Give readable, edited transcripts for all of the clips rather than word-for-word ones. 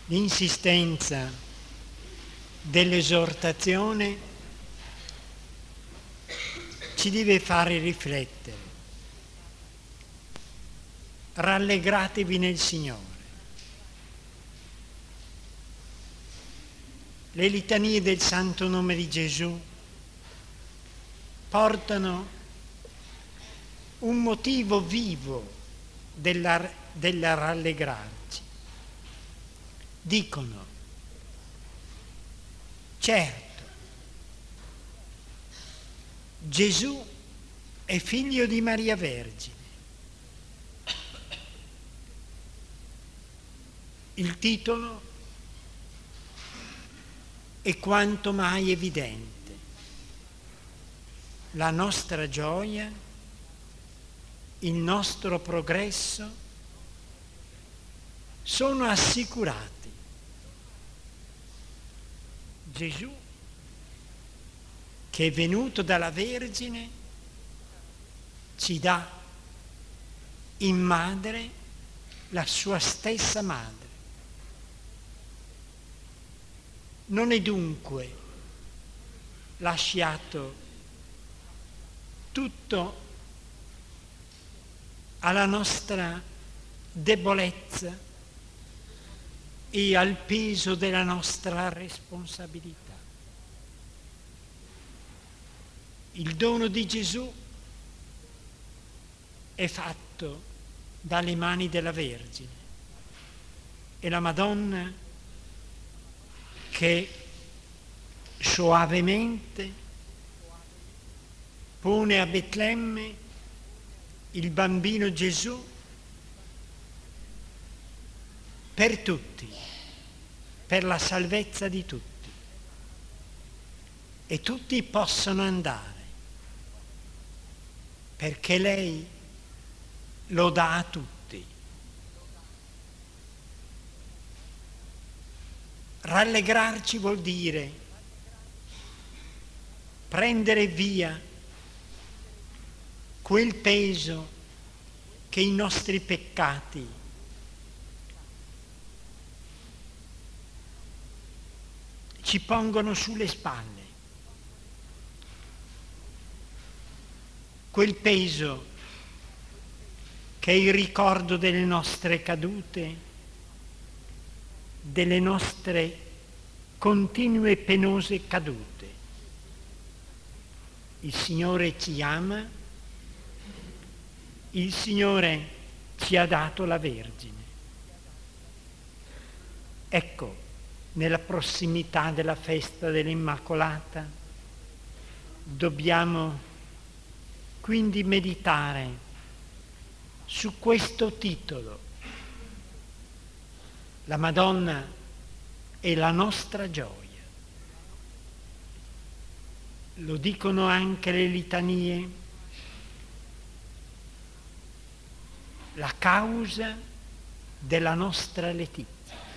L'insistenza dell'esortazione ci deve fare riflettere. Rallegratevi nel Signore. Le litanie del Santo Nome di Gesù portano un motivo vivo della rallegrarci. Dicono: certo, Gesù è figlio di Maria Vergine. Il titolo è quanto mai evidente. La nostra gioia, il nostro progresso sono assicurati. Gesù, che è venuto dalla Vergine, ci dà in madre la sua stessa madre. Non è dunque lasciato tutto alla nostra debolezza e al peso della nostra responsabilità. Il dono di Gesù è fatto dalle mani della Vergine e la Madonna, che soavemente pone a Betlemme il bambino Gesù per tutti, per la salvezza di tutti. E tutti possono andare, perché lei lo dà a tutti. Rallegrarci vuol dire prendere via quel peso che i nostri peccati ci pongono sulle spalle. Quel peso che è il ricordo delle nostre cadute, delle nostre continue e penose cadute. Il Signore ci ama, il Signore ci ha dato la Vergine. Ecco, nella prossimità della festa dell'Immacolata, dobbiamo quindi meditare su questo titolo. La Madonna è la nostra gioia. Lo dicono anche le litanie, la causa della nostra letizia.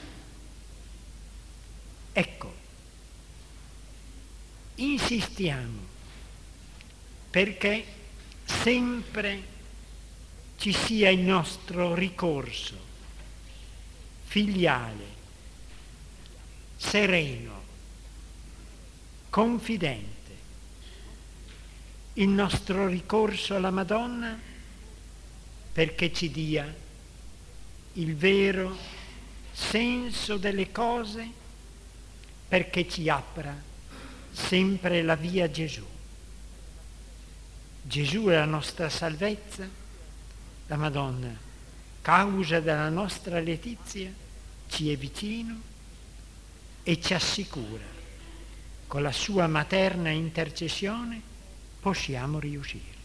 Ecco, insistiamo perché sempre ci sia il nostro ricorso filiale, sereno, confidente, il nostro ricorso alla Madonna perché ci dia il vero senso delle cose, perché ci apra sempre la via Gesù. Gesù è la nostra salvezza, la Madonna, causa della nostra letizia, ci è vicino e ci assicura, con la sua materna intercessione possiamo riuscire.